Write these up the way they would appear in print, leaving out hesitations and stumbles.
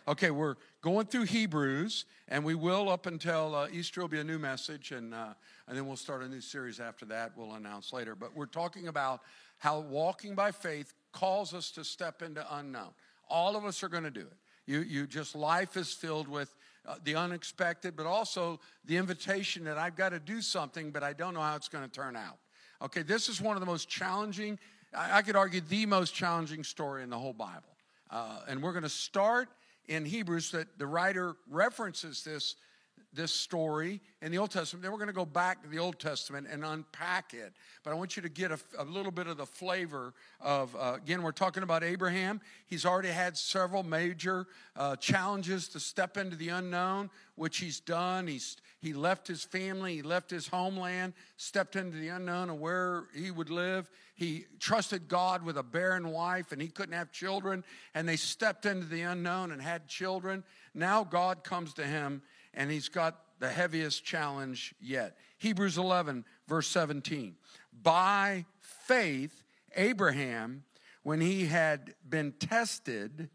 Okay, we're going through Hebrews, and we will up until Easter will be a new message, and then we'll start a new series after that. We'll announce later. But we're talking about how walking by faith calls us to step into unknown. All of us are going to do it. You just, life is filled with the unexpected, but also the invitation that I've got to do something, but I don't know how it's going to turn out. Okay, this is one of the most challenging, I could argue the most challenging story in the whole Bible. And we're going to start in Hebrews, that the writer references this story in the Old Testament. Then we're going to go back to the Old Testament and unpack it. But I want you to get a little bit of the flavor of, again, we're talking about Abraham. He's already had several major challenges to step into the unknown, which he's done. He left his family, he left his homeland, stepped into the unknown of where he would live. He trusted God with a barren wife, and he couldn't have children, and they stepped into the unknown and had children. Now God comes to him, and he's got the heaviest challenge yet. Hebrews 11, verse 17. By faith, Abraham, when he had been tested,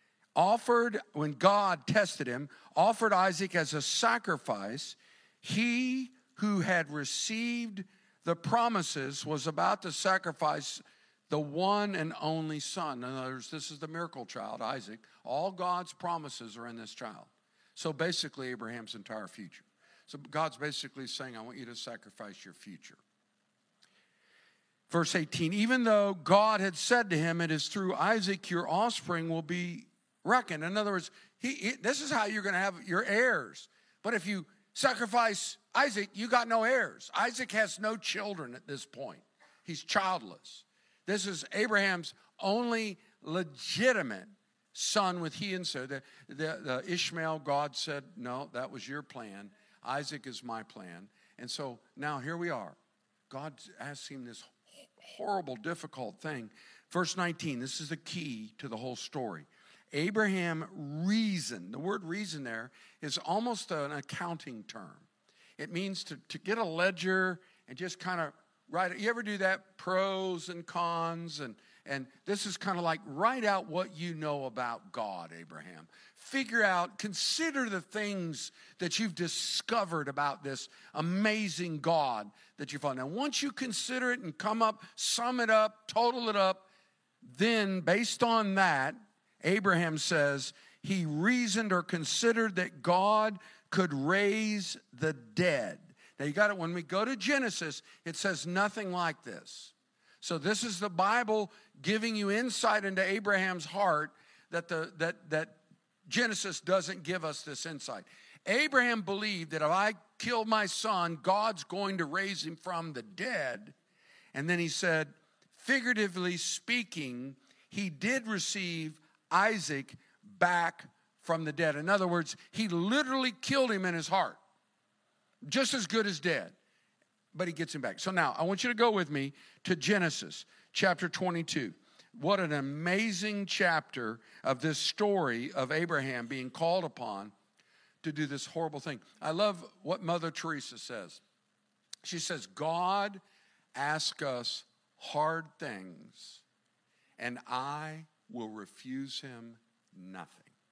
when God tested him, offered Isaac as a sacrifice. He who had received the promises was about to sacrifice the one and only son. In other words, this is the miracle child, Isaac. All God's promises are in this child. So basically, Abraham's entire future. So God's basically saying, I want you to sacrifice your future. Verse 18, even though God had said to him, it is through Isaac your offspring will be reckoned. In other words, this is how you're going to have your heirs. But if you sacrifice Isaac, you got no heirs. Isaac has no children at this point. He's childless. This is Abraham's only legitimate son with he and Sarah. The Ishmael, God said, no, that was your plan. Isaac is my plan. And so now here we are. God asks him this horrible, difficult thing. Verse 19, this is the key to the whole story. Abraham reasoned. The word reason there is almost an accounting term. It means to get a ledger and just kind of write it. You ever do that? Pros and cons, and this is kind of like write out what you know about God, Abraham. Figure out, consider the things that you've discovered about this amazing God that you found. Now, once you consider it and sum it up, total it up, then based on that, Abraham says he reasoned or considered that God could raise the dead. Now you got it. When we go to Genesis, it says nothing like this. So this is the Bible giving you insight into Abraham's heart that Genesis doesn't give us this insight. Abraham believed that if I kill my son, God's going to raise him from the dead. And then he said, figuratively speaking, he did receive Isaac back from the dead. In other words, he literally killed him in his heart. Just as good as dead. But he gets him back. So now, I want you to go with me to Genesis chapter 22. What an amazing chapter of this story of Abraham being called upon to do this horrible thing. I love what Mother Teresa says. She says, God asks us hard things, and I will refuse him nothing.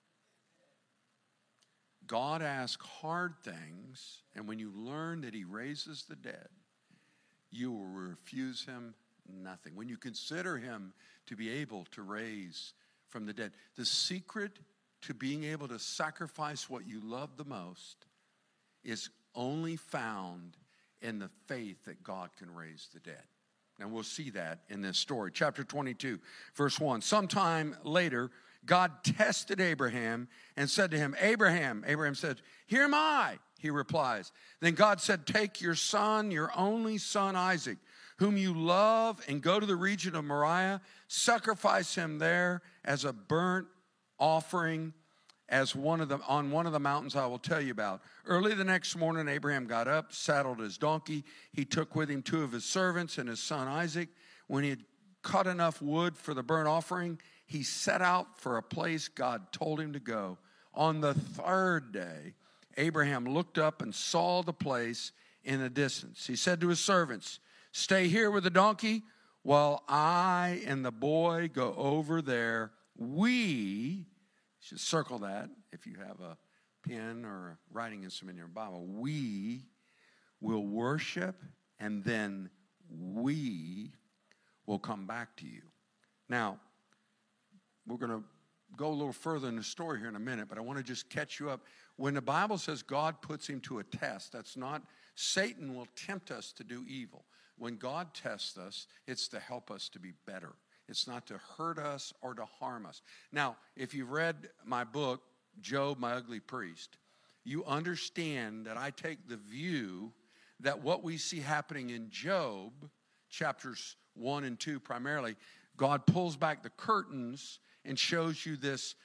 God asks hard things, and when you learn that he raises the dead, you will refuse him nothing. When you consider him to be able to raise from the dead, the secret to being able to sacrifice what you love the most is only found in the faith that God can raise the dead. And we'll see that in this story. Chapter 22, verse 1. Sometime later, God tested Abraham and said to him, Abraham. Abraham said, here am I, he replies. Then God said, take your son, your only son Isaac, whom you love, and go to the region of Moriah. Sacrifice him there as a burnt offering on one of the mountains I will tell you about. Early the next morning, Abraham got up, saddled his donkey. He took with him 2 of his servants and his son Isaac. When he had cut enough wood for the burnt offering, he set out for a place God told him to go. On the 3rd day, Abraham looked up and saw the place in the distance. He said to his servants, stay here with the donkey while I and the boy go over there. We should circle that if you have a pen or a writing instrument in your Bible. We will worship, and then we will come back to you. Now, we're going to go a little further in the story here in a minute, but I want to just catch you up. When the Bible says God puts him to a test, that's not, Satan will tempt us to do evil. When God tests us, it's to help us to be better. It's not to hurt us or to harm us. Now, if you've read my book, Job, My Ugly Priest, you understand that I take the view that what we see happening in Job, chapters 1 and 2 primarily, God pulls back the curtains and shows you this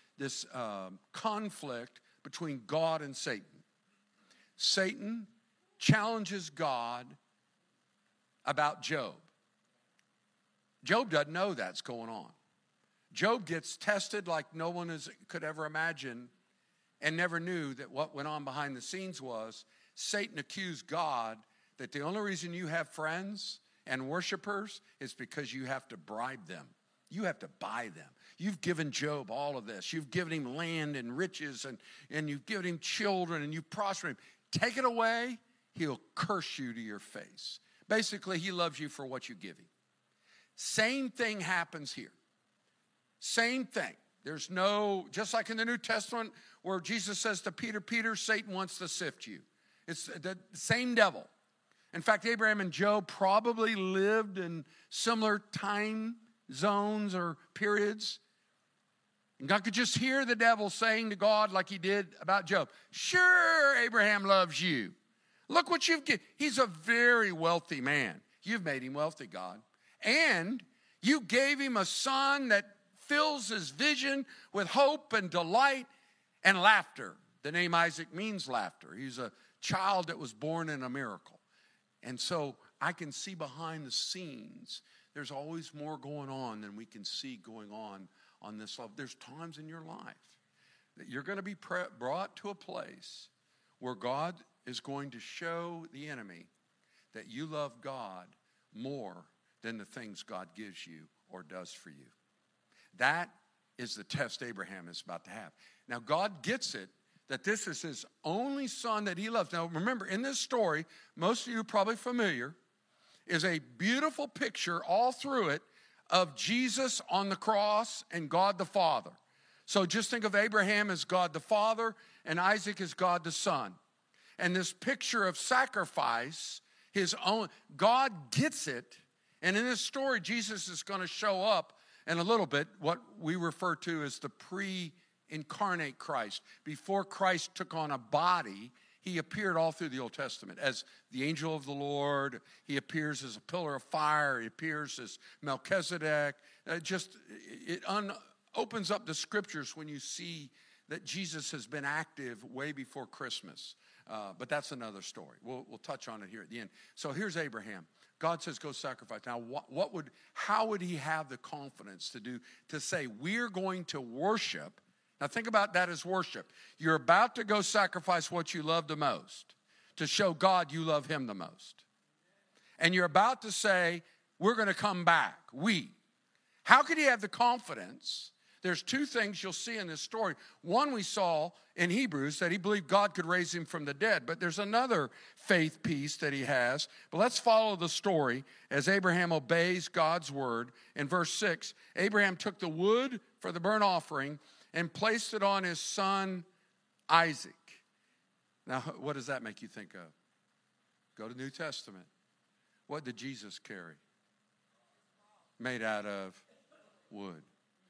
conflict between God and Satan. Satan challenges God about Job. Job doesn't know that's going on. Job gets tested like no one could ever imagine, and never knew that what went on behind the scenes was Satan accused God that the only reason you have friends and worshipers is because you have to bribe them. You have to buy them. You've given Job all of this. You've given him land and riches, and you've given him children, and you've prospered him. Take it away, he'll curse you to your face. Basically, he loves you for what you give him. Same thing happens here. Same thing. There's no, just like in the New Testament where Jesus says to Peter, Peter, Satan wants to sift you. It's the same devil. In fact, Abraham and Job probably lived in similar time zones or periods. And God could just hear the devil saying to God like he did about Job, sure, Abraham loves you. Look what you've given. He's a very wealthy man. You've made him wealthy, God. And you gave him a son that fills his vision with hope and delight and laughter. The name Isaac means laughter. He's a child that was born in a miracle. And so I can see behind the scenes, there's always more going on than we can see going on this level. There's times in your life that you're going to be brought to a place where God is going to show the enemy that you love God more than the things God gives you or does for you. That is the test Abraham is about to have. Now, God gets it that this is his only son that he loves. Now, remember, in this story, most of you are probably familiar, is a beautiful picture all through it of Jesus on the cross and God the Father. So just think of Abraham as God the Father and Isaac as God the Son. And this picture of sacrifice, his own, God gets it. And in this story, Jesus is going to show up in a little bit, what we refer to as the pre-incarnate Christ. Before Christ took on a body, he appeared all through the Old Testament as the angel of the Lord. He appears as a pillar of fire. He appears as Melchizedek. It opens up the scriptures when you see that Jesus has been active way before Christmas. But that's another story. We'll touch on it here at the end. So here's Abraham. God says, go sacrifice. Now, how would he have the confidence to say, we're going to worship? Now, think about that as worship. You're about to go sacrifice what you love the most to show God you love him the most. And you're about to say, we're going to come back. How could he have the confidence? There's two things you'll see in this story. One, we saw in Hebrews that he believed God could raise him from the dead. But there's another faith piece that he has. But let's follow the story as Abraham obeys God's word. In verse 6, Abraham took the wood for the burnt offering and placed it on his son Isaac. Now, what does that make you think of? Go to the New Testament. What did Jesus carry? Made out of wood.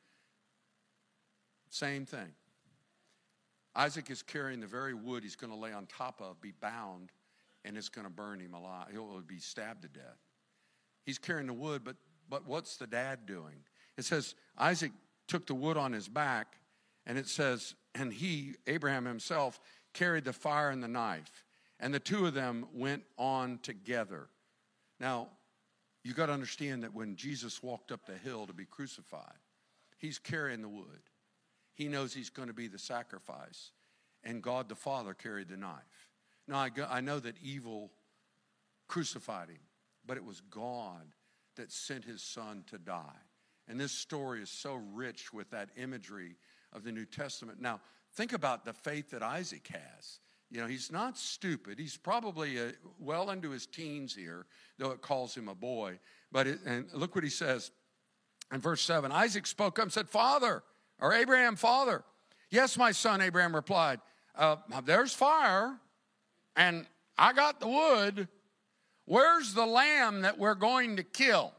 Same thing. Isaac is carrying the very wood he's going to lay on top of, be bound, and it's going to burn him alive. He'll be stabbed to death. He's carrying the wood, but what's the dad doing? It says Isaac took the wood on his back, and it says, and he, Abraham himself, carried the fire and the knife, and the two of them went on together. Now, you got to understand that when Jesus walked up the hill to be crucified, he's carrying the wood. He knows he's going to be the sacrifice. And God the Father carried the knife. Now, I know that evil crucified him, but it was God that sent his son to die. And this story is so rich with that imagery of the New Testament. Now, think about the faith that Isaac has. You know, he's not stupid. He's probably well into his teens here, though it calls him a boy. And look what he says in verse 7. Isaac spoke up and said, Father, or Abraham, Father. Yes, my son, Abraham replied. There's fire, and I got the wood. Where's the lamb that we're going to kill?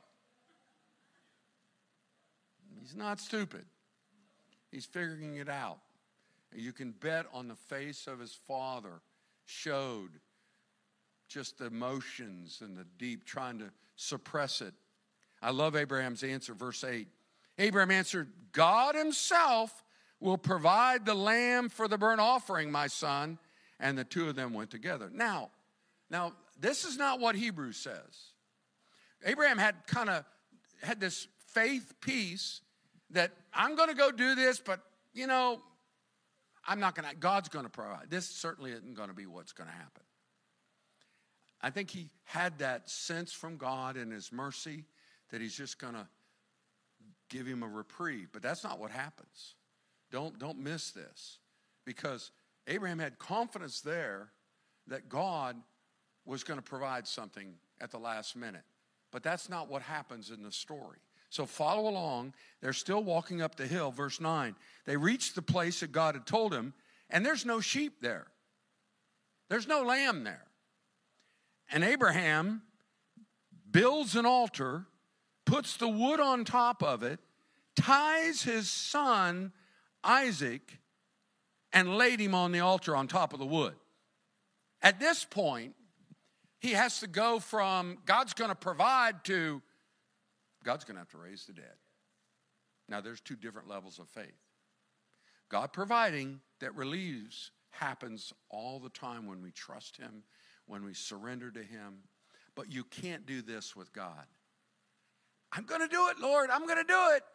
He's not stupid. He's figuring it out. You can bet on the face of his father showed just the emotions and the deep, trying to suppress it. I love Abraham's answer, verse 8. Abraham answered, God himself will provide the lamb for the burnt offering, my son. And the two of them went together. Now, this is not what Hebrews says. Abraham had this faith piece that I'm going to go do this, but, you know, God's going to provide. This certainly isn't going to be what's going to happen. I think he had that sense from God in his mercy that he's just going to give him a reprieve. But that's not what happens. Don't miss this. Because Abraham had confidence there that God was going to provide something at the last minute. But that's not what happens in the story. So follow along. They're still walking up the hill. Verse 9. They reached the place that God had told him, and there's no sheep there. There's no lamb there. And Abraham builds an altar, puts the wood on top of it, ties his son Isaac, and laid him on the altar on top of the wood. At this point, he has to go from God's going to provide to God's going to have to raise the dead. Now, there's two different levels of faith. God providing that relieves happens all the time when we trust him, when we surrender to him. But you can't do this with God. I'm going to do it, Lord. I'm going to do it.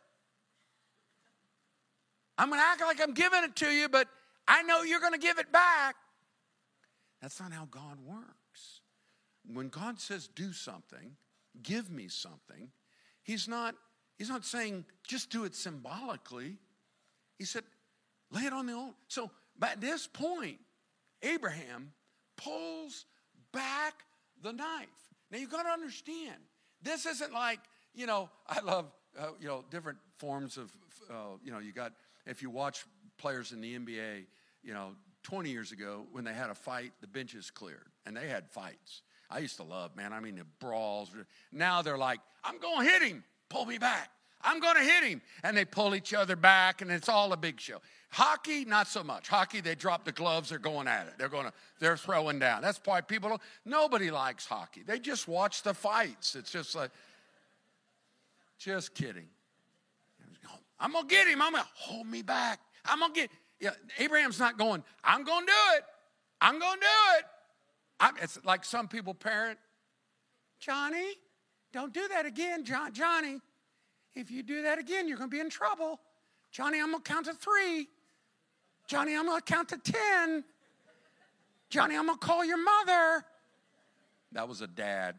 I'm going to act like I'm giving it to you, but I know you're going to give it back. That's not how God works. When God says do something, give me something, He's not saying just do it symbolically. He said, lay it on the altar. So at this point, Abraham pulls back the knife. Now you've got to understand, this isn't like, I love, different forms of, you got, if you watch players in the NBA, 20 years ago when they had a fight, the benches cleared and they had fights. I used to love, the brawls. Now they're like, I'm going to hit him. Pull me back. I'm going to hit him. And they pull each other back, and it's all a big show. Hockey, not so much. Hockey, they drop the gloves. They're going at it. They're throwing down. That's why nobody likes hockey. They just watch the fights. It's just like, just kidding. I'm going to get him. I'm going to hold me back. I'm going to get, Abraham's not going, I'm going to do it. I'm going to do it. It's like some people parent, Johnny, don't do that again, Johnny. If you do that again, you're going to be in trouble. Johnny, I'm going to count to 3. Johnny, I'm going to count to 10. Johnny, I'm going to call your mother. That was a dad.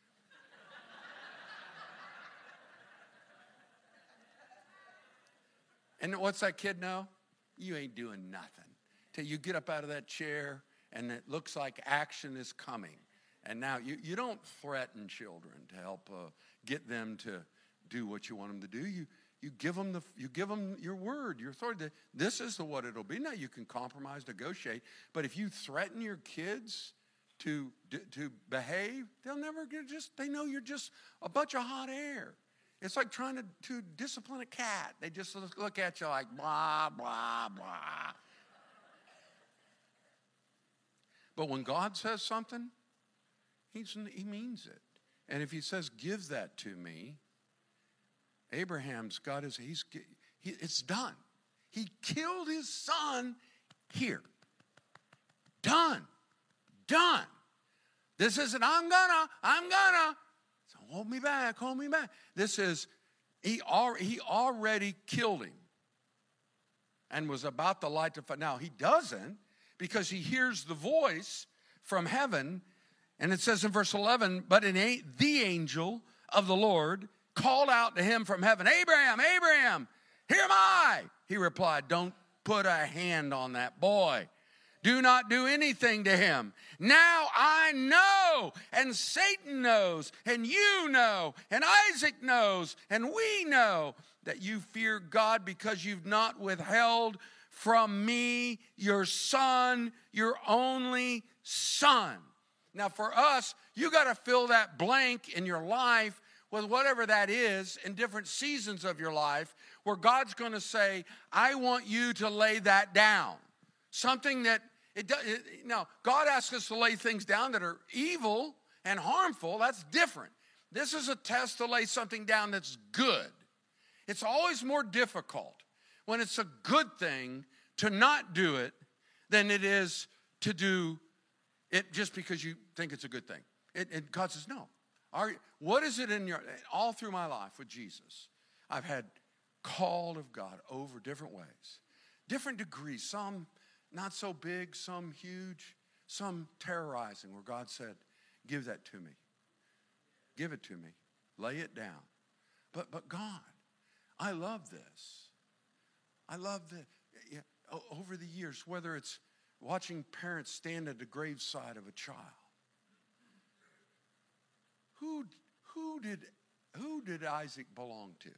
And what's that kid know? You ain't doing nothing. Till you get up out of that chair and it looks like action is coming. And now you don't threaten children to help get them to do what you want them to do. You give them your word, your authority. This is what it'll be. Now you can compromise, negotiate, but if you threaten your kids to behave, they know you're just a bunch of hot air. It's like trying to discipline a cat. They just look at you like blah, blah, blah. But when God says something, he means it. And if he says, give that to me, Abraham's got it's done. He killed his son here. Done. This isn't, I'm gonna. So hold me back. This is, he already killed him and was about to light the fire. Now, he doesn't, because he hears the voice from heaven. And it says in verse 11, but the angel of the Lord called out to him from heaven, Abraham, Abraham, here am I. He replied, don't put a hand on that boy. Do not do anything to him. Now I know, and Satan knows, and you know, and Isaac knows, and we know that you fear God because you've not withheld from me your son, your only son. Now for us, you got to fill that blank in your life with whatever that is in different seasons of your life where God's going to say, I want you to lay that down. Something that, now, God asks us to lay things down that are evil and harmful. That's different. This is a test to lay something down that's good. It's always more difficult when it's a good thing to not do it than it is to do it just because you think it's a good thing. And God says, no. What is it in your, all through my life with Jesus, I've had called of God over different ways, different degrees, some not so big, some huge, some terrorizing, where God said, give that to me. Give it to me. Lay it down. But God, I love this. I love this. Yeah, over the years, whether it's watching parents stand at the graveside of a child. Who did Isaac belong to?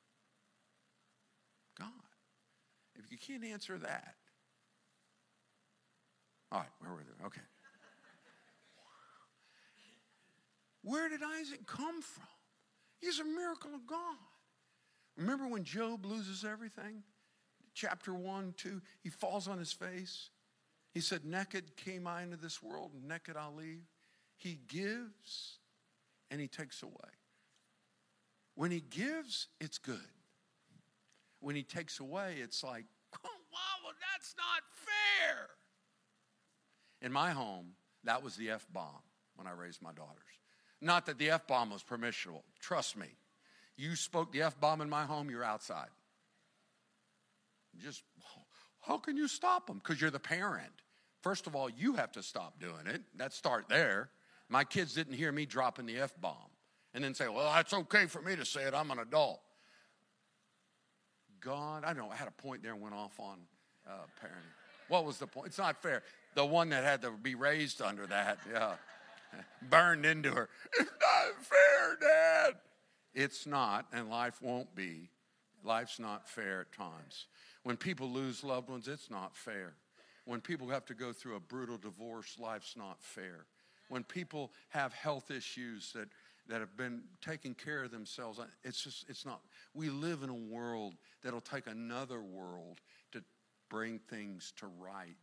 God. If you can't answer that. All right, where were they? Okay. Where did Isaac come from? He's a miracle of God. Remember when Job loses everything? Chapter 1, 2, he falls on his face. He said, naked came I into this world, and naked I'll leave. He gives, and he takes away. When he gives, it's good. When he takes away, it's like, oh, wow, that's not fair. In my home, that was the F-bomb when I raised my daughters. Not that the F-bomb was permissible. Trust me. You spoke the F-bomb in my home, you're outside. Just, how can you stop them? Because you're the parent. First of all, you have to stop doing it. Let's start there. My kids didn't hear me dropping the F-bomb and then say, well, it's okay for me to say it. I'm an adult. God, I know, I had a point there and went off on parenting. What was the point? It's not fair. The one that had to be raised under that, yeah, burned into her. It's not fair, Dad. It's not, and life won't be. Life's not fair at times. When people lose loved ones, it's not fair. When people have to go through a brutal divorce, life's not fair. When people have health issues that have been taking care of themselves, it's not. We live in a world that'll take another world to bring things to right.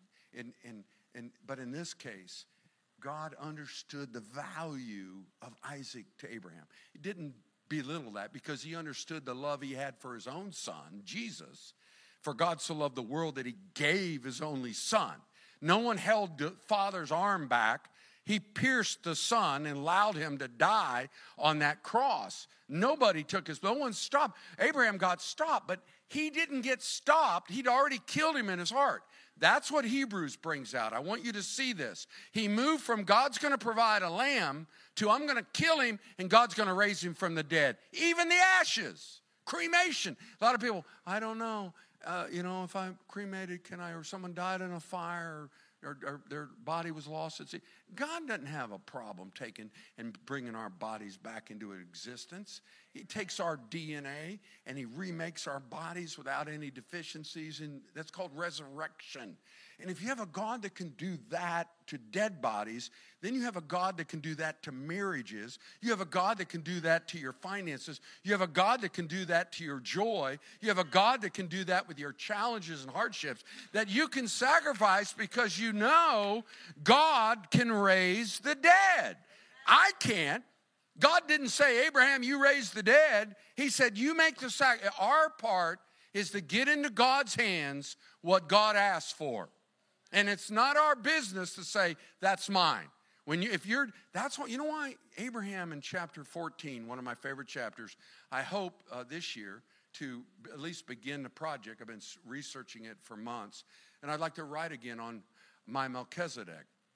But in this case, God understood the value of Isaac to Abraham. He didn't belittle that because he understood the love he had for his own son, Jesus. For God so loved the world that he gave his only son. No one held the Father's arm back. He pierced the Son and allowed him to die on that cross. No one stopped. Abraham got stopped, but he didn't get stopped. He'd already killed him in his heart. That's what Hebrews brings out. I want you to see this. He moved from God's going to provide a lamb to I'm going to kill him and God's going to raise him from the dead. Even the ashes, cremation. A lot of people, I don't know. If I'm cremated, or someone died in a fire, or their body was lost at sea. God doesn't have a problem taking and bringing our bodies back into existence. He takes our DNA and he remakes our bodies without any deficiencies, and that's called resurrection. And if you have a God that can do that to dead bodies, then you have a God that can do that to marriages. You have a God that can do that to your finances. You have a God that can do that to your joy. You have a God that can do that with your challenges and hardships, that you can sacrifice because you know God can raise the dead. I can't. God didn't say, Abraham, you raise the dead. He said, you make the sacrifice. Our part is to get into God's hands what God asked for. And it's not our business to say, that's mine. That's what, you know why Abraham in chapter 14, one of my favorite chapters, I hope this year to at least begin the project. I've been researching it for months. And I'd like to write again on my Melchizedek.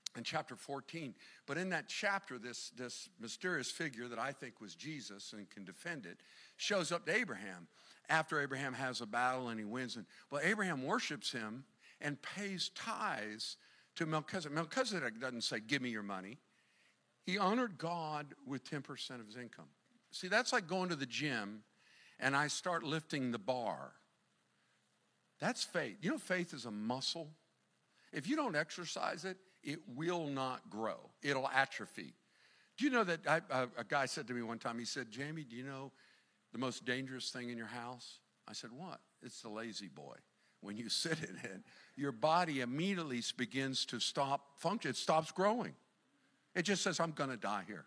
in chapter 14. But in that chapter, this mysterious figure that I think was Jesus and can defend it, shows up to Abraham after Abraham has a battle and he wins. And well, Abraham worships him and pays tithes to Melchizedek. Melchizedek doesn't say, give me your money. He honored God with 10% of his income. See, that's like going to the gym and I start lifting the bar. That's faith. You know, faith is a muscle. If you don't exercise it, it will not grow. It'll atrophy. Do you know that a guy said to me one time, he said, Jamie, do you know the most dangerous thing in your house? I said, what? It's the lazy boy. When you sit in it, your body immediately begins to stop function. It stops growing. It just says, I'm going to die here.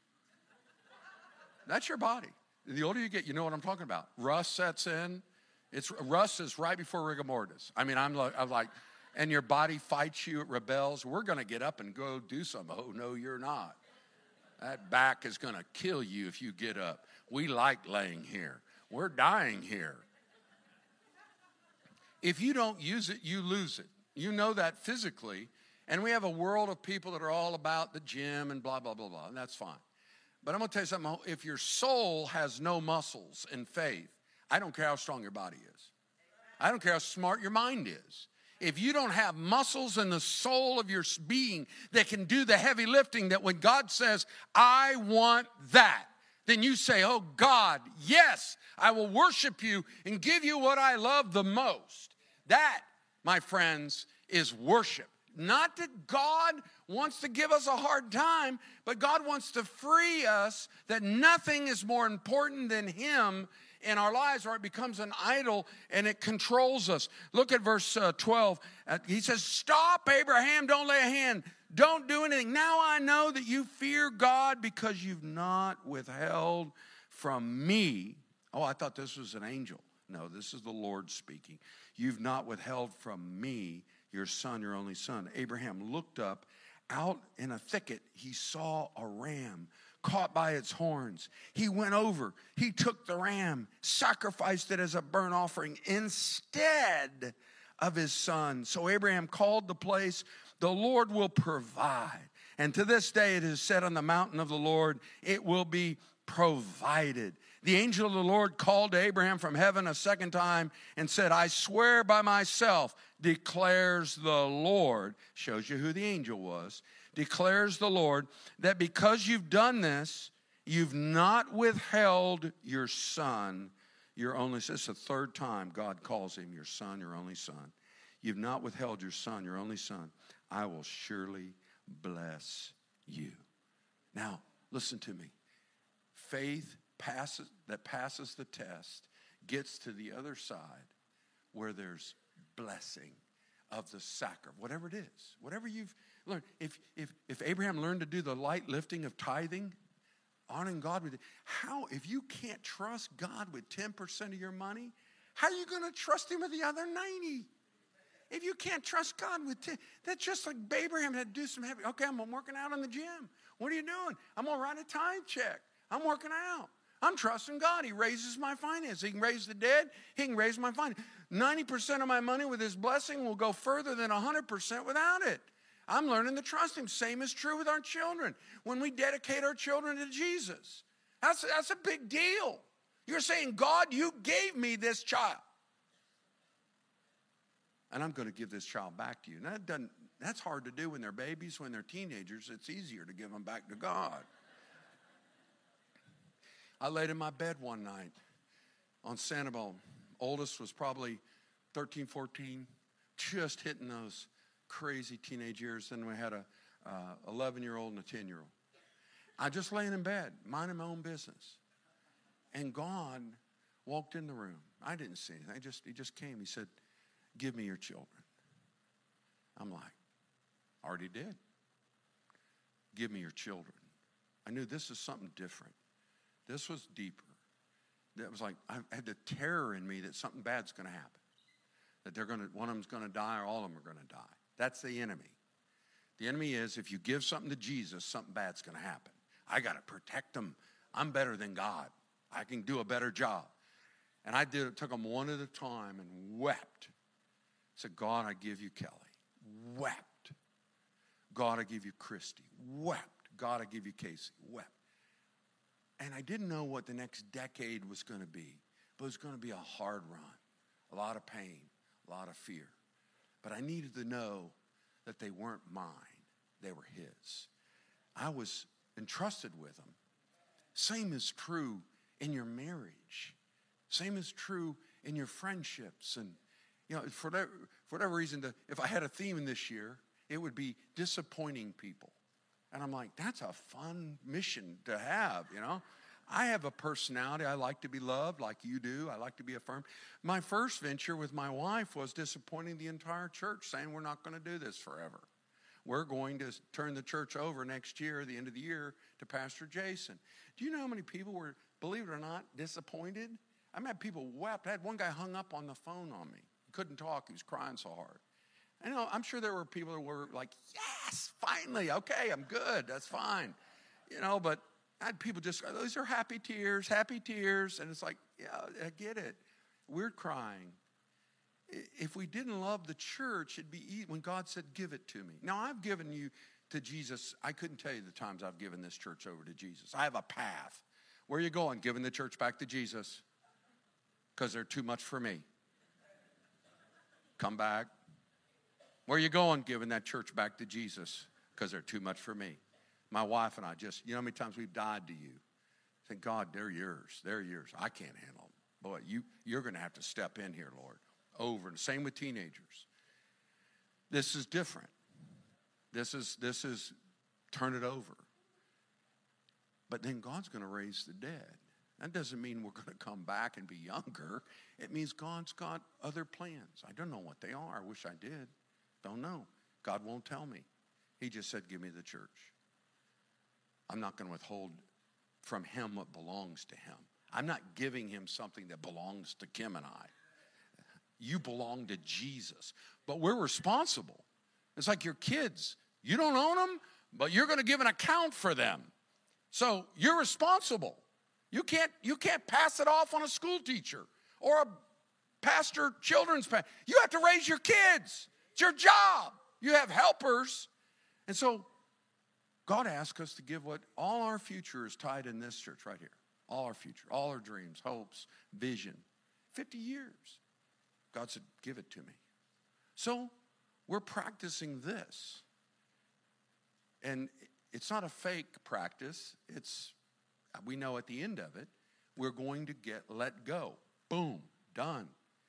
That's your body. The older you get, you know what I'm talking about. Rust sets in. Rust is right before rigor mortis. I mean, I'm like, and your body fights you, it rebels. We're going to get up and go do something. Oh, no, you're not. That back is going to kill you if you get up. We like laying here. We're dying here. If you don't use it, you lose it. You know that physically. And we have a world of people that are all about the gym and blah, blah, blah, blah, and that's fine. But I'm going to tell you something. If your soul has no muscles in faith, I don't care how strong your body is. I don't care how smart your mind is. If you don't have muscles in the soul of your being that can do the heavy lifting, that when God says, I want that, then you say, oh God, yes, I will worship you and give you what I love the most. That, my friends, is worship. Not that God wants to give us a hard time, but God wants to free us that nothing is more important than Him in our lives, or it becomes an idol and it controls us. Look at verse 12. He says, stop, Abraham, don't lay a hand. Don't do anything. Now I know that you fear God because you've not withheld from me. Oh, I thought this was an angel. No, this is the Lord speaking. You've not withheld from me your son, your only son. Abraham looked up. Out in a thicket, he saw a ram caught by its horns. He went over. He took the ram, sacrificed it as a burnt offering instead of his son. So Abraham called the place, the Lord will provide. And to this day it is said on the mountain of the Lord, it will be provided. The angel of the Lord called to Abraham from heaven a second time and said, I swear by myself, declares the Lord, shows you who the angel was, declares the Lord, that because you've done this, you've not withheld your son, your only son. It's the third time God calls him your son, your only son. You've not withheld your son, your only son. I will surely bless you. Now, listen to me. Faith passes the test, gets to the other side where there's blessing of the sacrifice, whatever it is, whatever you've learned. If Abraham learned to do the light lifting of tithing, honoring God with it, if you can't trust God with 10% of your money, how are you going to trust him with the other 90? If you can't trust God with 10, that's just like Abraham had to do some heavy. Okay, I'm working out in the gym. What are you doing? I'm going to write a tithe check. I'm working out. I'm trusting God. He raises my finances. He can raise the dead. He can raise my finances. 90% of my money with his blessing will go further than 100% without it. I'm learning to trust him. Same is true with our children. When we dedicate our children to Jesus, that's a big deal. You're saying, God, you gave me this child, and I'm going to give this child back to you. And that's hard to do when they're babies. When they're teenagers, it's easier to give them back to God. I laid in my bed one night on Sanibel. Oldest was probably 13, 14, just hitting those crazy teenage years. Then we had a 11-year-old and a 10-year-old. I just laying in bed, minding my own business. And God walked in the room. I didn't see anything. He just came. He said, give me your children. I'm like, already did. Give me your children. I knew this is something different. This was deeper. That was like, I had the terror in me that something bad's going to happen. That one of them's going to die or all of them are going to die. That's the enemy. The enemy is, if you give something to Jesus, something bad's going to happen. I got to protect them. I'm better than God. I can do a better job. And I did it, took them one at a time and wept. I said, God, I give you Kelly. Wept. God, I give you Christy. Wept. God, I give you Casey. Wept. And I didn't know what the next decade was going to be, but it was going to be a hard run, a lot of pain, a lot of fear. But I needed to know that they weren't mine. They were his. I was entrusted with them. Same is true in your marriage. Same is true in your friendships. And, for whatever reason, if I had a theme in this year, it would be disappointing people. And I'm like, that's a fun mission to have, I have a personality. I like to be loved like you do. I like to be affirmed. My first venture with my wife was disappointing the entire church, saying we're not going to do this forever. We're going to turn the church over next year, the end of the year, to Pastor Jason. Do you know how many people were, believe it or not, disappointed? I had people wept. I had one guy hung up on the phone on me. He couldn't talk. He was crying so hard. I'm sure there were people that were like, yes, finally, okay, I'm good, that's fine. But I had people just, those are happy tears. And it's like, yeah, I get it. We're crying. If we didn't love the church, it'd be easy when God said, give it to me. Now, I've given you to Jesus. I couldn't tell you the times I've given this church over to Jesus. I have a path. Where are you going? Giving the church back to Jesus. Because they're too much for me. Come back. Where are you going? Giving that church back to Jesus. Because they're too much for me. My wife and I just, how many times we've died to you? Say, God, they're yours. They're yours. I can't handle them. Boy, you're going to have to step in here, Lord. Over. And same with teenagers. This is different. This is turn it over. But then God's going to raise the dead. That doesn't mean we're going to come back and be younger. It means God's got other plans. I don't know what they are. I wish I did. Don't know. God won't tell me. He just said, give me the church. I'm not going to withhold from him what belongs to him. I'm not giving him something that belongs to Kim and I. You belong to Jesus. But we're responsible. It's like your kids. You don't own them, but you're going to give an account for them. So you're responsible. You can't pass it off on a school teacher or a pastor, children's pastor. You have to raise your kids. It's your job. You have helpers. And so God asks us to give what all our future is tied in this church right here. All our future, all our dreams, hopes, vision. 50 years. God said, give it to me. So we're practicing this. And it's not a fake practice. We know at the end of it, we're going to get let go. Boom, done.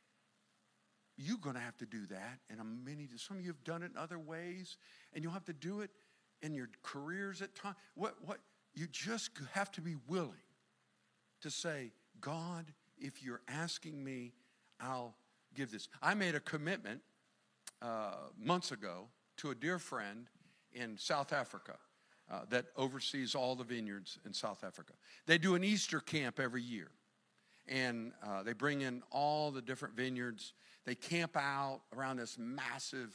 You're going to have to do that. And some of you have done it in other ways. And you'll have to do it in your careers at times. You just have to be willing to say, God, if you're asking me, I'll give this. I made a commitment months ago to a dear friend in South Africa that oversees all the vineyards in South Africa. They do an Easter camp every year. And they bring in all the different vineyards. They camp out around this massive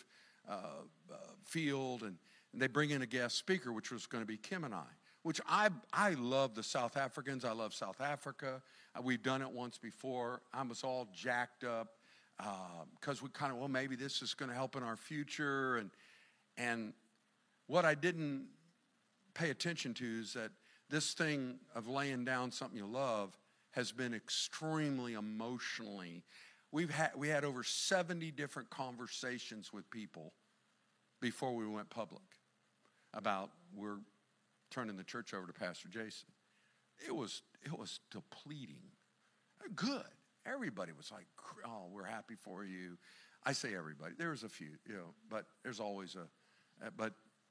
field, and they bring in a guest speaker, which was going to be Kim and I, which I love the South Africans. I love South Africa. We've done it once before. I was all jacked up because we kind of, maybe this is going to help in our future. And what I didn't pay attention to is that this thing of laying down something you love has been extremely emotionally. We had over 70 different conversations with people before we went public about we're turning the church over to Pastor Jason. It was depleting. Good. Everybody was like, oh, we're happy for you. I say everybody. There was a few, but there's always but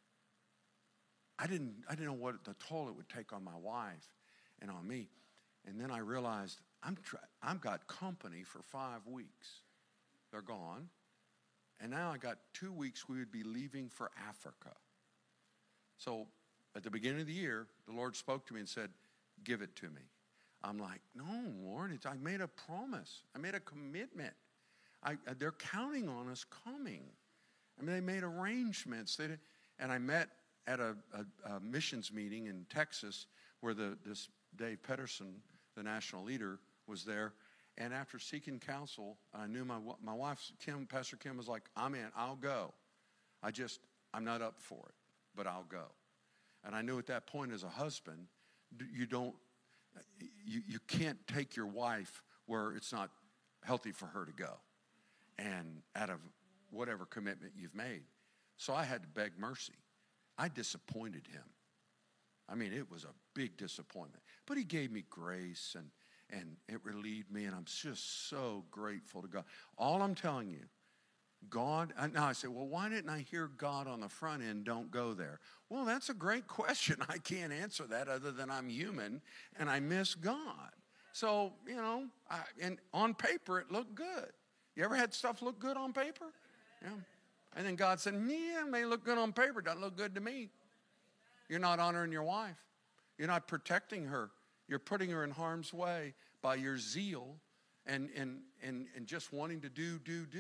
I didn't know what the toll it would take on my wife and on me. And then I realized I've got company for 5 weeks. They're gone. And now I got 2 weeks we would be leaving for Africa. So at the beginning of the year, the Lord spoke to me and said, give it to me. I'm like, no, Lord, I made a promise. I made a commitment. They're counting on us coming. They made arrangements. And I met at a missions meeting in Texas where this Dave Pedersen, the national leader, was there. And after seeking counsel, I knew my wife, Pastor Kim, was like, I'm in, I'll go. I'm not up for it. but I'll go. And I knew at that point as a husband, you can't take your wife where it's not healthy for her to go, and out of whatever commitment you've made. So I had to beg mercy. I disappointed him. I mean, it was a big disappointment. But he gave me grace, and it relieved me, and I'm just so grateful to God. All I'm telling you, God, now I say, well, why didn't I hear God on the front end? Don't go there. Well, that's a great question. I can't answer that other than I'm human, and I miss God. So, and on paper, it looked good. You ever had stuff look good on paper? Yeah. And then God said, yeah, it may look good on paper. Doesn't look good to me. You're not honoring your wife. You're not protecting her. You're putting her in harm's way by your zeal and just wanting to do.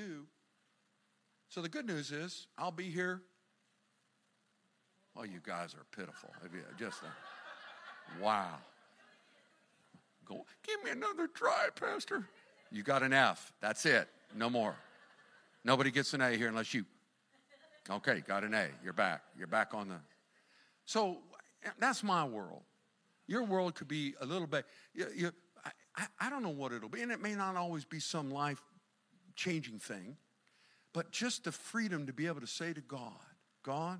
So the good news is, I'll be here. Oh, you guys are pitiful. Wow. Go, give me another try, Pastor. You got an F. That's it. No more. Nobody gets an A here unless you. Okay, got an A. You're back. You're back on the. So that's my world. Your world could be a little bit. I don't know what it'll be, and it may not always be some life-changing thing, but just the freedom to be able to say to God,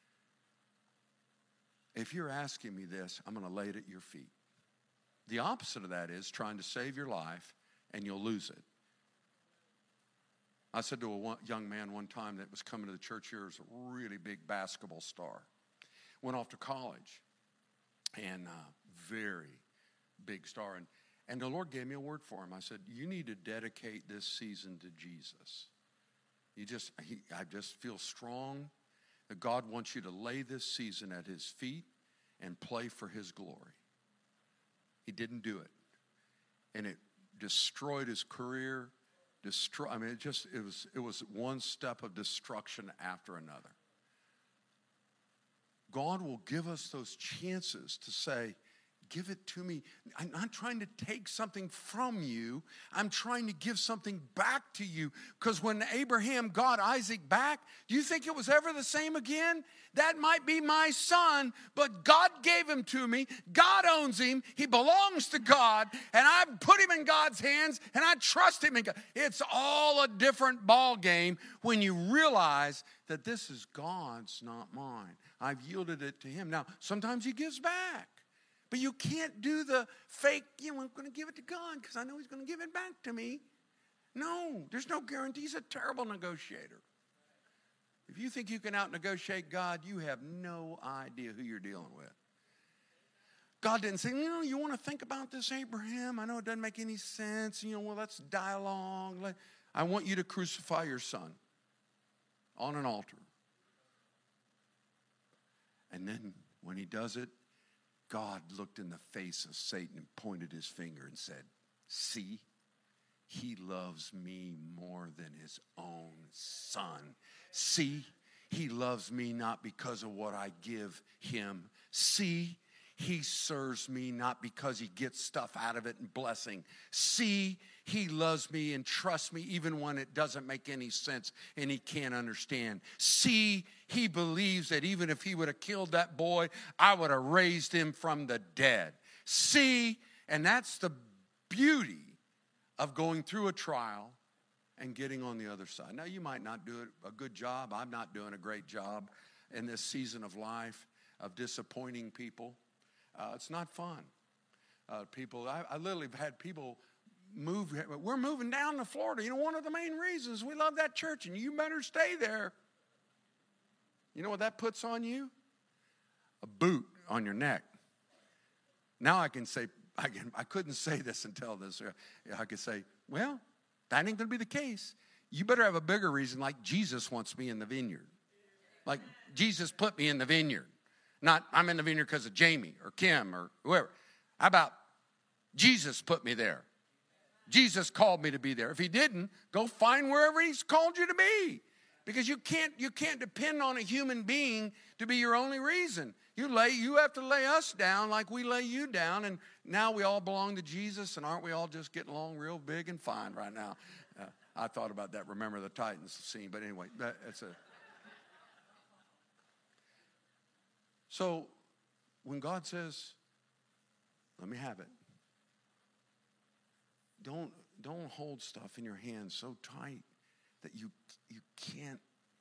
if you're asking me this, I'm going to lay it at your feet. The opposite of that is trying to save your life, and you'll lose it. I said to a young man one time that was coming to the church here, was a really big basketball star. Went off to college, and very big star. And the Lord gave me a word for him. I said, you need to dedicate this season to Jesus. I just feel strong that God wants you to lay this season at his feet and play for his glory. He didn't do it. And it destroyed his career. It was one step of destruction after another. God will give us those chances to say, give it to me. I'm not trying to take something from you. I'm trying to give something back to you. Because when Abraham got Isaac back, do you think it was ever the same again? That might be my son, but God gave him to me. God owns him. He belongs to God. And I put him in God's hands, and I trust him in God. It's all a different ball game when you realize that this is God's, not mine. I've yielded it to him. Now, sometimes he gives back. But you can't do the fake, I'm going to give it to God because I know he's going to give it back to me. No, there's no guarantee. He's a terrible negotiator. If you think you can out-negotiate God, you have no idea who you're dealing with. God didn't say, you want to think about this, Abraham? I know it doesn't make any sense. Let's dialogue. I want you to crucify your son on an altar. And then when he does it, God looked in the face of Satan and pointed his finger and said, see, he loves me more than his own son. See, he loves me not because of what I give him. See, he serves me not because he gets stuff out of it and blessing. See, he loves me and trusts me even when it doesn't make any sense and he can't understand. See, he believes that even if he would have killed that boy, I would have raised him from the dead. See, and that's the beauty of going through a trial and getting on the other side. Now, you might not do a good job. I'm not doing a great job in this season of life of disappointing people. It's not fun. I literally have had people move. We're moving down to Florida. One of the main reasons we love that church, and you better stay there. You know what that puts on you? A boot on your neck. Now I can say, I couldn't say this until this. I could say, well, that ain't going to be the case. You better have a bigger reason, like Jesus wants me in the vineyard. Like Jesus put me in the vineyard. Not, I'm in the vineyard because of Jamie or Kim or whoever. How about Jesus put me there? Jesus called me to be there. If he didn't, go find wherever he's called you to be. Because you can't depend on a human being to be your only reason. You have to lay us down like we lay you down, and now we all belong to Jesus, and aren't we all just getting along real big and fine right now? I thought about that, Remember the Titans scene, but anyway, So when God says, let me have it, don't hold stuff in your hands so tight that you can't,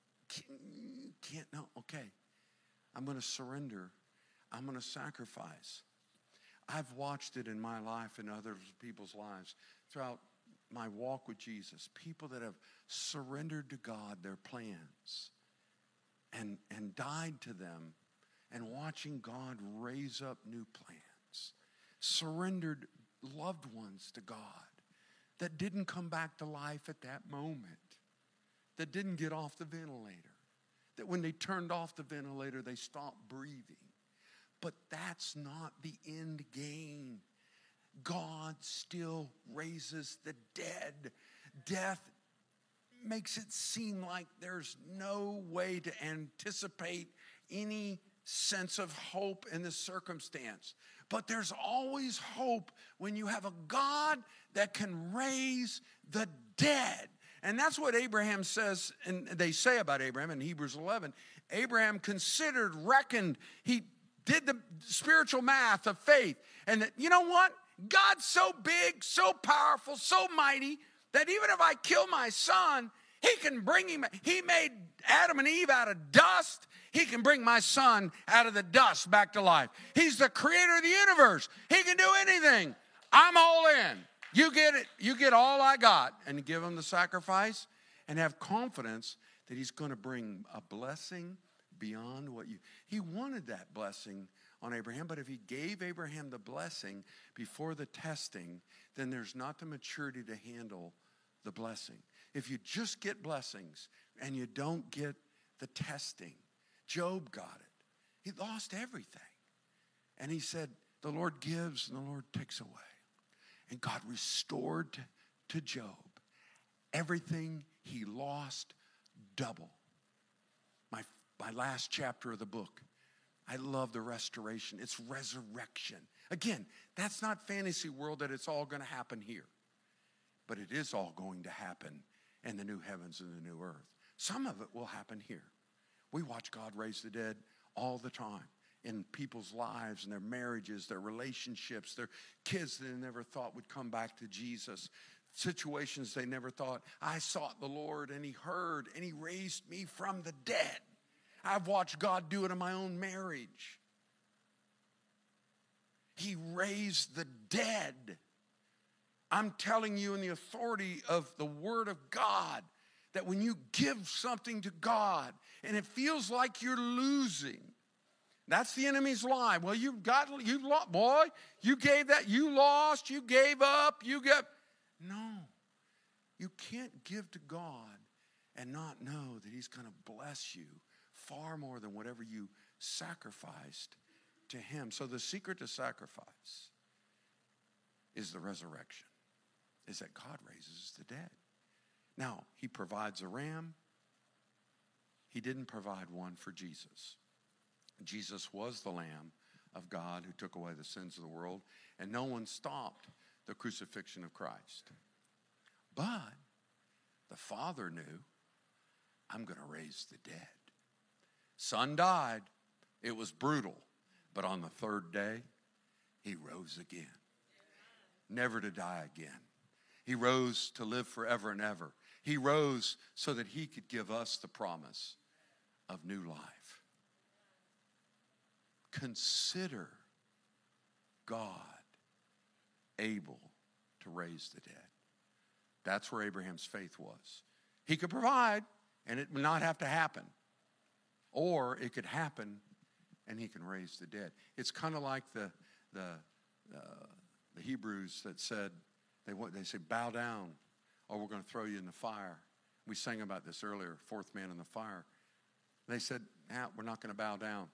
no, okay. I'm going to surrender. I'm going to sacrifice. I've watched it in my life and other people's lives throughout my walk with Jesus. People that have surrendered to God their plans and died to them, and watching God raise up new plans. Surrendered loved ones to God that didn't come back to life at that moment, that didn't get off the ventilator, that when they turned off the ventilator, they stopped breathing. But that's not the end game. God still raises the dead. Death makes it seem like there's no way to anticipate any sense of hope in the circumstance. But there's always hope when you have a God that can raise the dead. And that's what Abraham says, and they say about Abraham in Hebrews 11. Abraham considered, reckoned, he did the spiritual math of faith. And that, you know what? God's so big, so powerful, so mighty, that even if I kill my son, he can bring him. He made Adam and Eve out of dust. He can bring my son out of the dust back to life. He's the creator of the universe. He can do anything. I'm all in. You get it. You get all I got. And give him the sacrifice and have confidence that he's going to bring a blessing beyond what you... He wanted that blessing on Abraham, but if he gave Abraham the blessing before the testing, then there's not the maturity to handle the blessing. If you just get blessings and you don't get the testing, Job got it. He lost everything. And he said, the Lord gives and the Lord takes away. And God restored to Job everything he lost double. My last chapter of the book, I love the restoration. It's resurrection. Again, that's not fantasy world that it's all going to happen here. But it is all going to happen in the new heavens and the new earth. Some of it will happen here. We watch God raise the dead all the time in people's lives and their marriages, their relationships, their kids that they never thought would come back to Jesus, situations they never thought. I sought the Lord and he heard and he raised me from the dead. I've watched God do it in my own marriage. He raised the dead. I'm telling you in the authority of the Word of God that when you give something to God and it feels like you're losing, that's the enemy's lie. Well, you lost, boy, you gave that, you lost, you gave up, No, you can't give to God and not know that he's going to bless you far more than whatever you sacrificed to him. So the secret to sacrifice is the resurrection, is that God raises the dead. Now, he provides a ram. He didn't provide one for Jesus. Jesus was the Lamb of God who took away the sins of the world, and no one stopped the crucifixion of Christ. But the Father knew, I'm going to raise the dead. Son died. It was brutal. But on the third day, he rose again. Never to die again. He rose to live forever and ever. He rose so that he could give us the promise of new life. Consider God able to raise the dead. That's where Abraham's faith was. He could provide, and it would not have to happen. Or it could happen, and he can raise the dead. It's kind of like the Hebrews that said, they said, bow down, or we're going to throw you in the fire. We sang about this earlier, fourth man in the fire. They said, we're not going to bow down.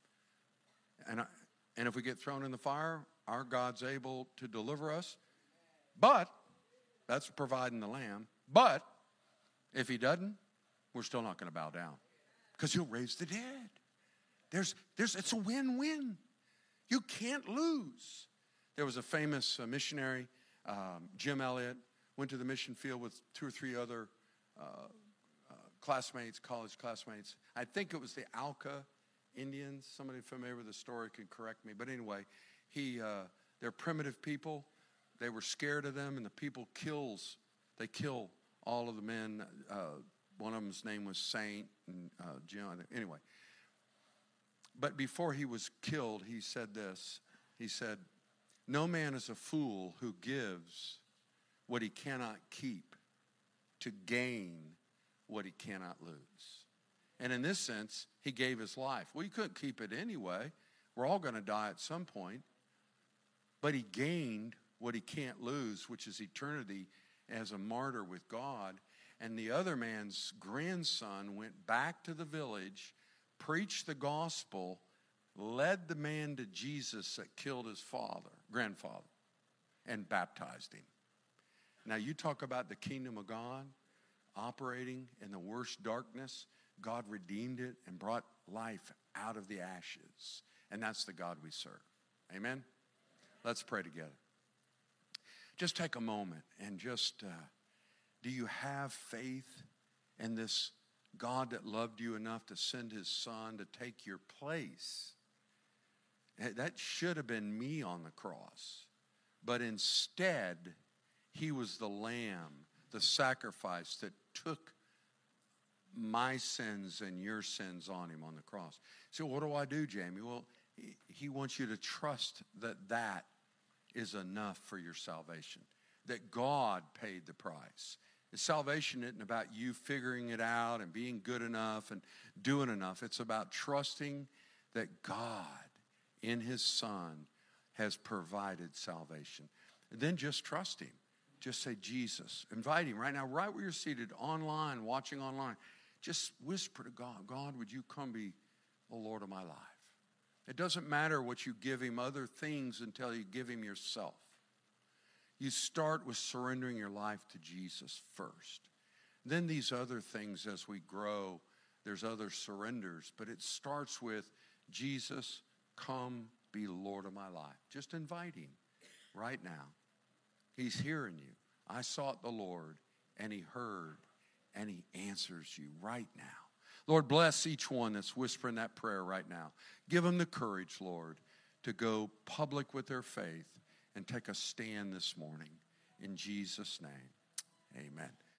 And if we get thrown in the fire, our God's able to deliver us. But, that's providing the lamb. But, if he doesn't, we're still not going to bow down. Because he'll raise the dead. It's a win-win. You can't lose. There was a famous missionary, Jim Elliot, went to the mission field with 2 or 3 other classmates, college classmates. I think it was the Alka Indians. Somebody familiar with the story can correct me. But anyway, they're primitive people. They were scared of them, and the people they kill all of the men. One of them's name was Saint, and John. Anyway, but before he was killed, he said this. He said, "No man is a fool who gives what he cannot keep to gain what he cannot lose." And in this sense, he gave his life. Well, you couldn't keep it anyway. We're all going to die at some point. But he gained what he can't lose, which is eternity as a martyr with God. And the other man's grandson went back to the village, preached the gospel, led the man to Jesus that killed his grandfather, and baptized him. Now you talk about the kingdom of God operating in the worst darkness. God redeemed it and brought life out of the ashes. And that's the God we serve. Amen? Let's pray together. Just take a moment and just, do you have faith in this God that loved you enough to send his son to take your place? That should have been me on the cross. But instead, he was the lamb, the sacrifice that took my sins and your sins on him on the cross. So what do I do, Jamie? Well, he wants you to trust that is enough for your salvation, that God paid the price. Salvation isn't about you figuring it out and being good enough and doing enough. It's about trusting that God in his son has provided salvation. And then just trust him. Just say, Jesus. Invite him right now, right where you're seated, online, watching online. Just whisper to God, God, would you come be the Lord of my life? It doesn't matter what you give him, other things, until you give him yourself. You start with surrendering your life to Jesus first. Then these other things, as we grow, there's other surrenders. But it starts with, Jesus, come be Lord of my life. Just invite him right now. He's hearing you. I sought the Lord, and he heard, and he answers you right now. Lord, bless each one that's whispering that prayer right now. Give them the courage, Lord, to go public with their faith and take a stand this morning. In Jesus' name, amen.